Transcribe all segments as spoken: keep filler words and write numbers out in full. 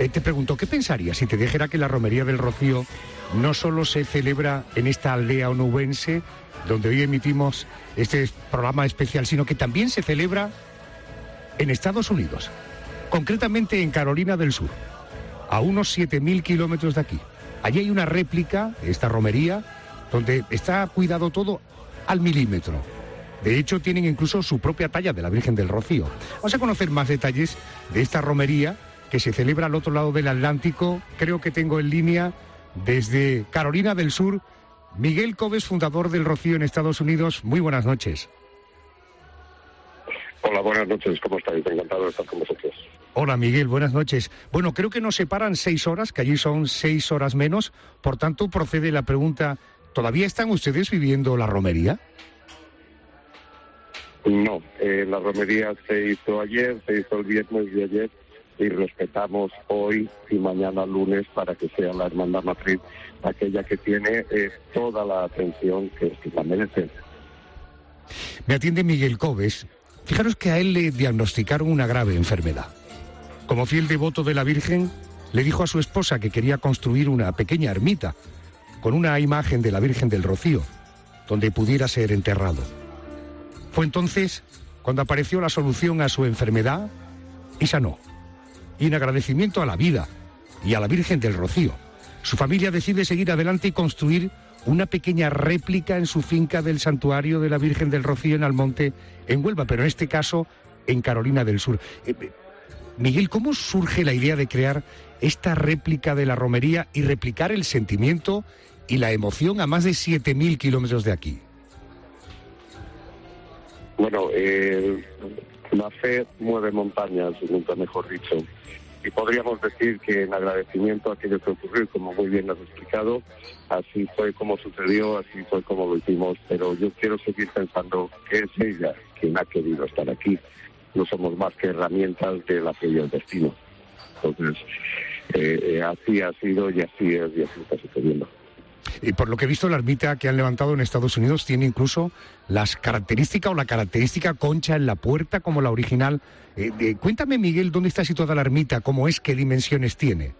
Eh, te pregunto, ¿qué pensarías si te dijera que la Romería del Rocío no solo se celebra en esta aldea onubense, donde hoy emitimos este programa especial, sino que también se celebra en Estados Unidos, concretamente en Carolina del Sur, a unos siete mil kilómetros de aquí? Allí hay una réplica de esta romería donde está cuidado todo al milímetro. De hecho, tienen incluso su propia talla de la Virgen del Rocío. Vamos a conocer más detalles de esta romería que se celebra al otro lado del Atlántico. Creo que tengo en línea desde Carolina del Sur Miguel Coves, fundador del Rocío en Estados Unidos. Muy buenas noches. Hola, buenas noches. ¿Cómo estáis? Encantado de estar con vosotros. Hola, Miguel. Buenas noches. Bueno, creo que nos separan seis horas, que allí son seis horas menos. Por tanto, procede la pregunta, ¿todavía están ustedes viviendo la romería? No, eh, la romería se hizo ayer, se hizo el viernes de ayer y respetamos hoy y mañana lunes para que sea la hermandad matriz aquella que tiene eh, toda la atención que, que la merece. Me atiende Miguel Coves. Fijaros que a él le diagnosticaron una grave enfermedad. Como fiel devoto de la Virgen, le dijo a su esposa que quería construir una pequeña ermita con una imagen de la Virgen del Rocío, donde pudiera ser enterrado. Fue entonces cuando apareció la solución a su enfermedad y sanó. Y en agradecimiento a la vida y a la Virgen del Rocío, su familia decide seguir adelante y construir una pequeña réplica en su finca del santuario de la Virgen del Rocío en Almonte, en Huelva, pero en este caso en Carolina del Sur. Eh, Miguel, ¿cómo surge la idea de crear esta réplica de la romería y replicar el sentimiento y la emoción a más de siete mil kilómetros de aquí? Bueno, eh, la fe mueve montañas, nunca mejor dicho. Y podríamos decir que en agradecimiento a aquello que ocurrió, como muy bien has explicado, así fue como sucedió, así fue como lo hicimos, pero yo quiero seguir pensando que es ella quien ha querido estar aquí. No somos más que herramientas de la fe y el destino. Entonces, eh, eh, así ha sido y así es y así está sucediendo. Y por lo que he visto, la ermita que han levantado en Estados Unidos tiene incluso las características o la característica concha en la puerta como la original. Eh, de, cuéntame, Miguel, ¿dónde está situada la ermita? ¿Cómo es? ¿Qué dimensiones tiene?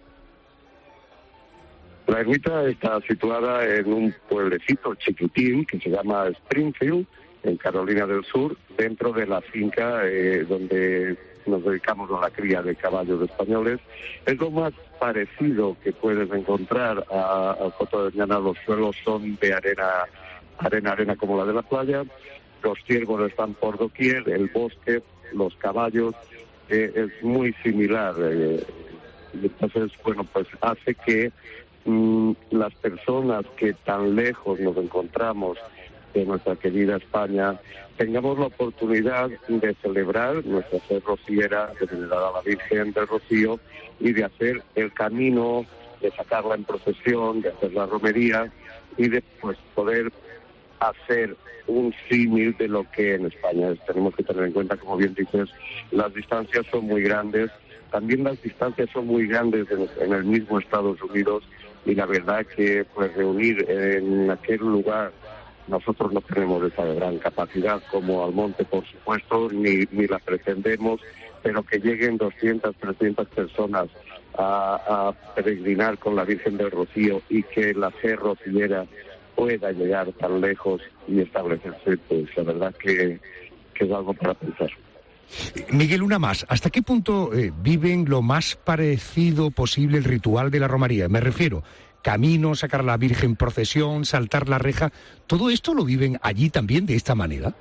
La ermita está situada en un pueblecito chiquitín que se llama Springfield, en Carolina del Sur, dentro de la finca eh, donde nos dedicamos a la cría de caballos españoles. Es lo más parecido que puedes encontrar a, a Coto de Doñana. Los suelos son de arena, arena, arena como la de la playa. Los ciervos están por doquier, el bosque, los caballos, eh, es muy similar. Eh, entonces, bueno, pues hace que mmm, las personas que tan lejos nos encontramos de nuestra querida España, tengamos la oportunidad de celebrar nuestra fe rociera, de venerar a la Virgen del Rocío y de hacer el camino, de sacarla en procesión, de hacer la romería y de pues poder hacer un símil de lo que en España es. Tenemos que tener en cuenta, como bien dices, las distancias son muy grandes, también las distancias son muy grandes en, en el mismo Estados Unidos y la verdad que pues reunir en aquel lugar. Nosotros no tenemos esa gran capacidad como Almonte, por supuesto, ni, ni la pretendemos, pero que lleguen doscientas, trescientas personas a, a peregrinar con la Virgen del Rocío y que la fe rociera pueda llegar tan lejos y establecerse, pues la verdad que, que es algo para pensar. Miguel, una más. ¿Hasta qué punto eh, viven lo más parecido posible el ritual de la romería? Me refiero, camino, sacar a la Virgen, procesión, saltar la reja, ¿todo esto lo viven allí también de esta manera?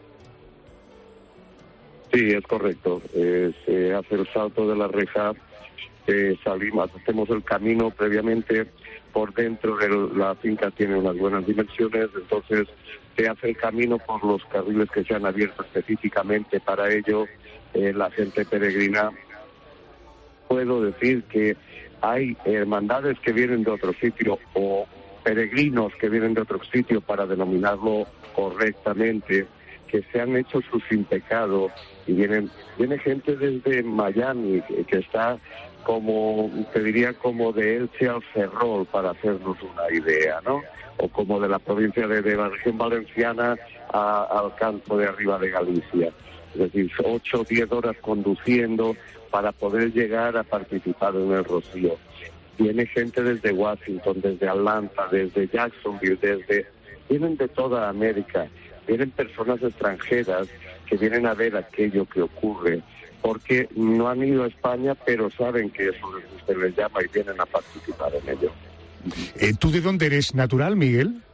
Sí, es correcto. Eh, se hace el salto de la reja, eh, salimos, hacemos el camino previamente. Por dentro de la finca tiene unas buenas dimensiones, entonces se hace el camino por los carriles que se han abierto específicamente para ello. Eh, la gente peregrina. Puedo decir que hay hermandades que vienen de otro sitio o peregrinos que vienen de otro sitio, para denominarlo correctamente, que se han hecho su sin pecado y vienen viene gente desde Miami que, que está como, te diría, como de Elche al Ferrol, para hacernos una idea, ¿no? O como de la provincia de, de la región valenciana a, al canto de arriba de Galicia. es decir, ocho o diez horas conduciendo para poder llegar a participar en el Rocío. Viene gente desde Washington, desde Atlanta, desde Jacksonville, desde vienen de toda América, vienen personas extranjeras que vienen a ver aquello que ocurre, porque no han ido a España, pero saben que eso usted les llama y vienen a participar en ello. Eh, ¿Tú de dónde eres natural, Miguel?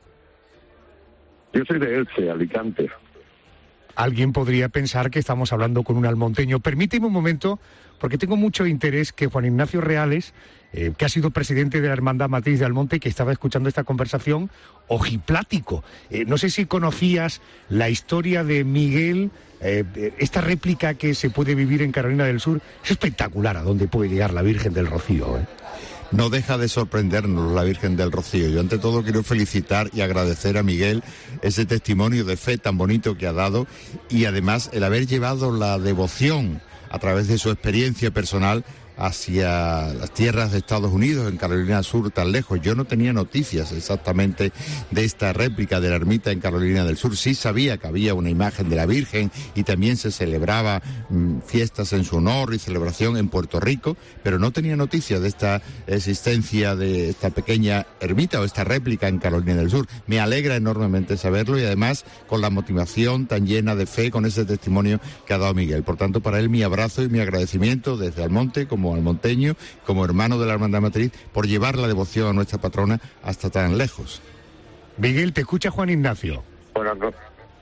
Yo soy de Elche, Alicante. Alguien podría pensar que estamos hablando con un almonteño. Permíteme un momento, porque tengo mucho interés que Juan Ignacio Reales, eh, que ha sido presidente de la Hermandad Matriz de Almonte, que estaba escuchando esta conversación, ojiplático. Eh, no sé si conocías la historia de Miguel, eh, esta réplica que se puede vivir en Carolina del Sur. Es espectacular a dónde puede llegar la Virgen del Rocío, ¿eh? No deja de sorprendernos la Virgen del Rocío. Yo ante todo quiero felicitar y agradecer a Miguel ese testimonio de fe tan bonito que ha dado y además el haber llevado la devoción a través de su experiencia personal hacia las tierras de Estados Unidos, en Carolina del Sur, tan lejos. Yo no tenía noticias exactamente de esta réplica de la ermita en Carolina del Sur. Sí sabía que había una imagen de la Virgen y también se celebraba mmm, fiestas en su honor y celebración en Puerto Rico, pero no tenía noticias de esta existencia de esta pequeña ermita o esta réplica en Carolina del Sur. Me alegra enormemente saberlo y además con la motivación tan llena de fe, con ese testimonio que ha dado Miguel. Por tanto, para él mi abrazo y mi agradecimiento desde Almonte, como como almonteño, como hermano de la Hermandad Matriz, por llevar la devoción a nuestra patrona hasta tan lejos. Miguel, te escucha Juan Ignacio. Buenas noches.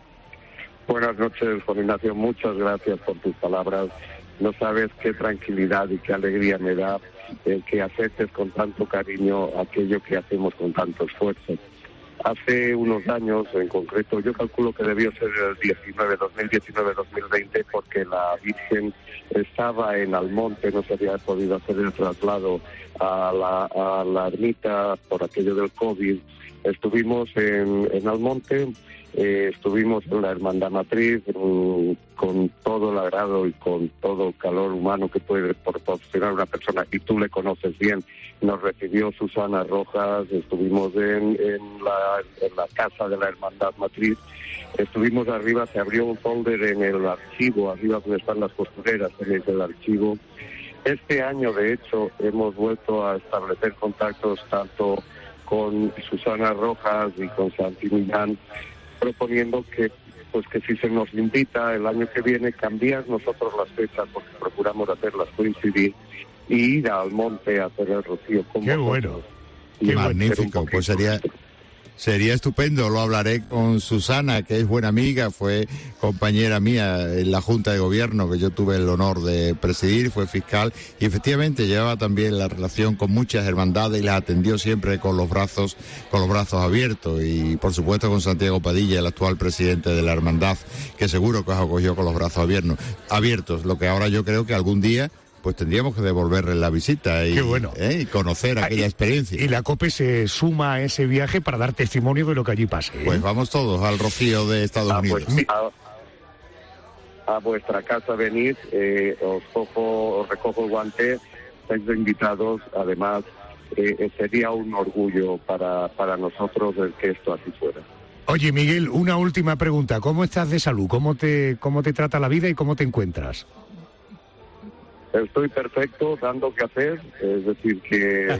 Buenas noches, Juan Ignacio. Muchas gracias por tus palabras. No sabes qué tranquilidad y qué alegría me da el que aceptes con tanto cariño aquello que hacemos con tanto esfuerzo. Hace unos años, en concreto, yo calculo que debió ser el diecinueve, dos mil diecinueve, dos mil veinte, porque la Virgen estaba en Almonte, no se había podido hacer el traslado a la, a la ermita por aquello del COVID. Estuvimos en, en Almonte, eh, estuvimos en la Hermandad Matriz, um, con todo el agrado y con todo el calor humano que puede proporcionar una persona, y tú le conoces bien. Nos recibió Susana Rojas, estuvimos en, en, la, en la casa de la Hermandad Matriz, estuvimos arriba, se abrió un folder en el archivo, arriba donde están las costureras, tenéis el archivo. Este año, de hecho, hemos vuelto a establecer contactos tanto con Susana Rojas y con Santi Millán, proponiendo que pues que si se nos invita el año que viene, cambiar nosotros las fechas, porque procuramos hacerlas coincidir, y ir al monte a hacer el rocío. Con ¡Qué bueno! ¡Qué magnífico! Pues sería... Sería estupendo, lo hablaré con Susana, que es buena amiga, fue compañera mía en la Junta de Gobierno que yo tuve el honor de presidir, fue fiscal y efectivamente llevaba también la relación con muchas hermandades y las atendió siempre con los brazos, con los brazos abiertos, y por supuesto con Santiago Padilla, el actual presidente de la hermandad, que seguro que os acogió con los brazos abiertos, abiertos, lo que ahora yo creo que algún día pues tendríamos que devolverle la visita y, bueno. ¿eh? y conocer aquella y, experiencia. Y la COPE se suma a ese viaje para dar testimonio de lo que allí pase, ¿eh? Pues vamos todos al Rocío de Estados ah, Unidos. Pues, a, a vuestra casa venid, eh, os cojo, os recojo el guante, estáis invitados, además eh, sería un orgullo para, para nosotros el que esto así fuera. Oye, Miguel, una última pregunta. ¿Cómo estás de salud? ¿Cómo te, cómo te trata la vida y cómo te encuentras? Estoy perfecto, dando que hacer, es decir que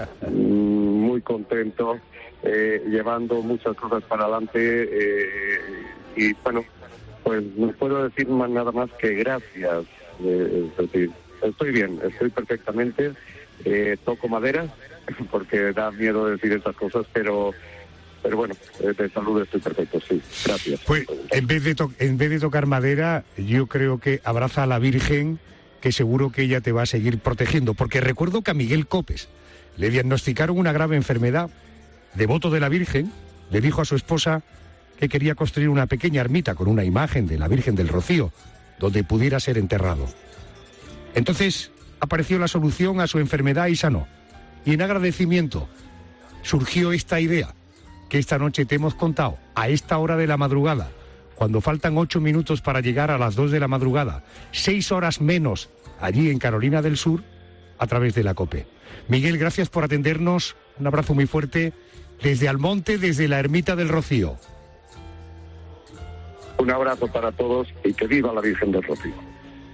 muy contento, eh, llevando muchas cosas para adelante eh, y bueno, pues no puedo decir más, nada más que gracias, eh, es decir, estoy bien, estoy perfectamente, eh, toco madera porque da miedo decir esas cosas, pero... Pero bueno, de salud estoy perfecto, sí. Gracias. Pues en vez de to- en vez de tocar madera, yo creo que abraza a la Virgen, que seguro que ella te va a seguir protegiendo. Porque recuerdo que a Miguel Copes le diagnosticaron una grave enfermedad. Devoto de la Virgen, le dijo a su esposa que quería construir una pequeña ermita con una imagen de la Virgen del Rocío, donde pudiera ser enterrado. Entonces apareció la solución a su enfermedad y sanó. Y en agradecimiento surgió esta idea que esta noche te hemos contado, a esta hora de la madrugada, cuando faltan ocho minutos para llegar a las dos de la madrugada, seis horas menos allí en Carolina del Sur, a través de la COPE. Miguel, gracias por atendernos, un abrazo muy fuerte desde Almonte, desde la Ermita del Rocío. Un abrazo para todos y que viva la Virgen del Rocío.